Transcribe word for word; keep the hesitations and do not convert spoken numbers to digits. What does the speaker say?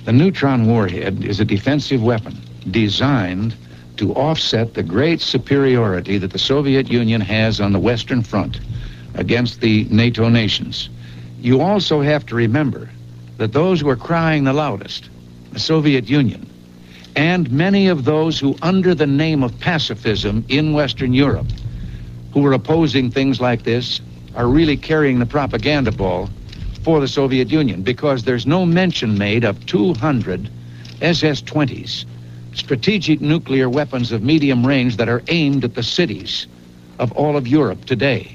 The neutron warhead is a defensive weapon designed to offset the great superiority that the Soviet Union has on the Western Front against the NATO nations. You also have to remember that those who are crying the loudest, the Soviet Union, and many of those who, under the name of pacifism in Western Europe, who are opposing things like this, are really carrying the propaganda ball for the Soviet Union, because there's no mention made of two hundred S S twenties, strategic nuclear weapons of medium range that are aimed at the cities of all of Europe today.